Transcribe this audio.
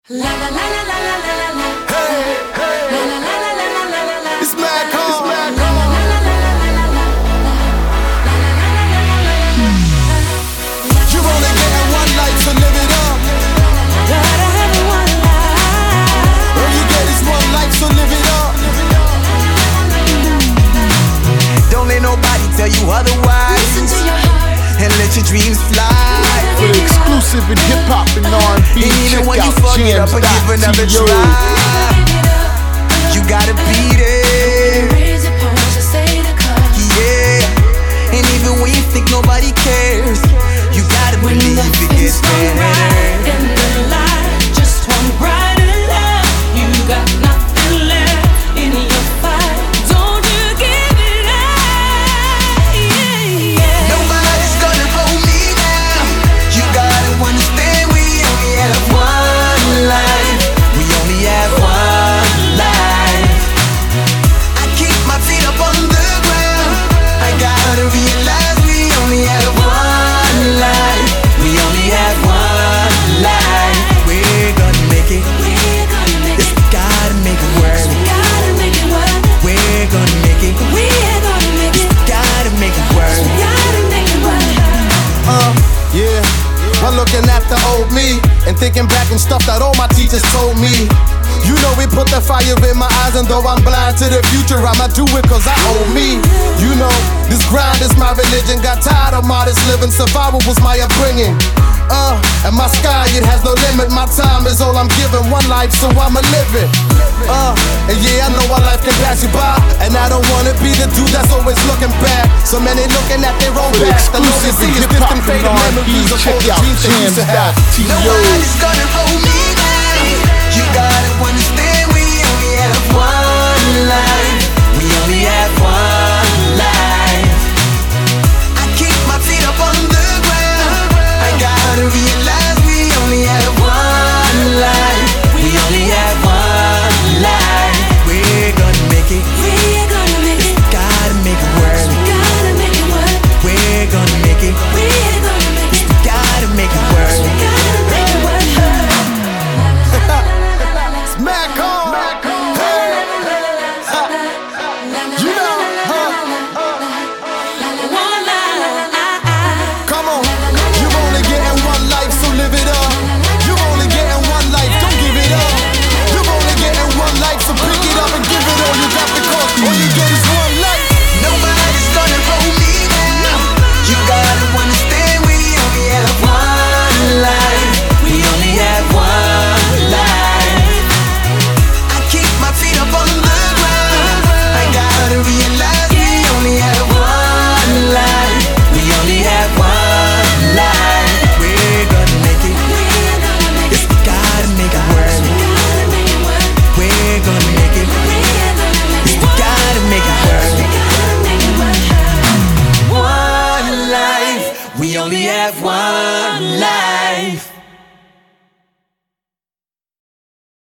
La la la la la la la la. Hey, hey. La la la la la la la la. It's mad calm. You only getting one life, so live it up. Gotta have one life. All you get is one life, so live it up. Don't let nobody tell you otherwise, Listen to your heart. and let your dreams fly. For the exclusive in hip hop and R&B, And even check when you out fuck it up and give another jams.to. try, you gotta beat it. Raise your palms, just say the cause. Yeah, and even when you think nobody cares, you gotta When believe it nothing's gets gone right better. in the light, just one brighter light. You got nothing left in your fight. Don't you give it up. Yeah, yeah. Nobody's gonna hold me down. You gotta understand we only have one life. We only have one life. I keep my feet up on the ground. I gotta realize we only have one life. We only have one life. We're gonna make it. We're gonna make Just it. gotta make it work. Gotta make it work. We're gonna make it. We're gonna make it. Gotta make it work. Gotta make it work. Yeah. While looking at the old me and thinking back and stuff that all my teachers told me. You know we put the fire in my eyes, and though I'm blind to the future, I'ma do it cause I owe me. You know, this grind is my religion. Got tired of modest living, survival was my upbringing. And my sky, it has no limit. My time is all I'm given, one life, so I'ma live it. And yeah, I know our life can pass you by, and I don't wanna be the dude that's always looking back. So many looking at their own past, and all they see is distant faded memories of all the dreams they used to have. Nobody's gonna hold me down. You gotta understand we only have one life. We only have one life. I keep my feet up on the ground. I gotta realize we only have one life. We only have one life. We're gonna make it. We're gonna make it. Gotta make it work. Gotta make it work. We're gonna make it. We're gonna make it. Gotta make it work. Gotta make it work. It's mad calm. Hey. You know, One life. come on. You only getting one life, so live it up. You only getting one life, don't give it up. You only getting one life, so pick it up and give it all you got, because all you get is one life. Nobody's gonna hold me down. You gotta understand we only have one life. We only have one life. I keep my feet up on the ground. I gotta realize we only have one life. We only have one life. We're gonna make it. We're gonna make Just it. gotta make it work. Gotta make it work. We're gonna make it. We're gonna make it. Gotta make it work. Gotta make it work. One life. We only have one life.